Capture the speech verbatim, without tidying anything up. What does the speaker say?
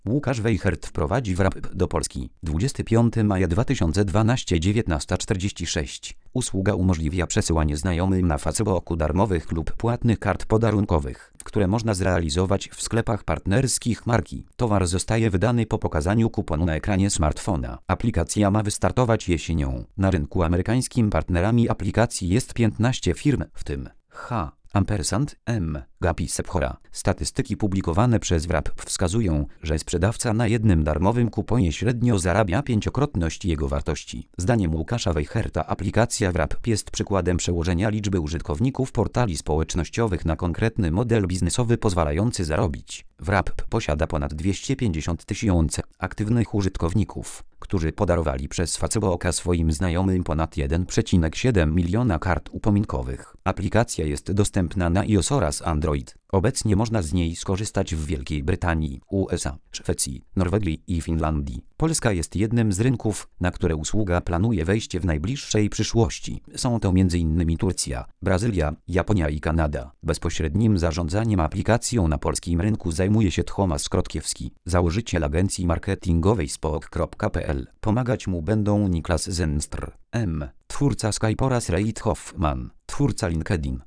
Łukasz Wejchert wprowadzi wrap do Polski. dwudziestego piątego maja dwa tysiące dwunastego, dziewiętnasta czterdzieści sześć. Usługa umożliwia przesyłanie znajomym na Facebooku darmowych lub płatnych kart podarunkowych, które można zrealizować w sklepach partnerskich marki. Towar zostaje wydany po pokazaniu kuponu na ekranie smartfona. Aplikacja ma wystartować jesienią. Na rynku amerykańskim partnerami aplikacji jest piętnaście firm, w tym H. Ampersand, M. Gapi Sephora. Statystyki publikowane przez Wrap wskazują, że sprzedawca na jednym darmowym kuponie średnio zarabia pięciokrotność jego wartości. Zdaniem Łukasza Wejcherta aplikacja Wrap jest przykładem przełożenia liczby użytkowników portali społecznościowych na konkretny model biznesowy pozwalający zarobić. Wrap posiada ponad dwieście pięćdziesiąt tysięcy aktywnych użytkowników, którzy podarowali przez Facebooka swoim znajomym ponad jeden przecinek siedem miliona kart upominkowych. Aplikacja jest dostępna na iOS oraz Android. Obecnie można z niej skorzystać w Wielkiej Brytanii, U S A, Szwecji, Norwegii i Finlandii. Polska jest jednym z rynków, na które usługa planuje wejście w najbliższej przyszłości. Są to między innymi Turcja, Brazylia, Japonia i Kanada. Bezpośrednim zarządzaniem aplikacją na polskim rynku zajmuje się Thomas Krotkiewski, założyciel agencji marketingowej spok kropka p l. Pomagać mu będą Niklas Zenstr, M., twórca Skype oraz Reid Hoffman, twórca LinkedIn.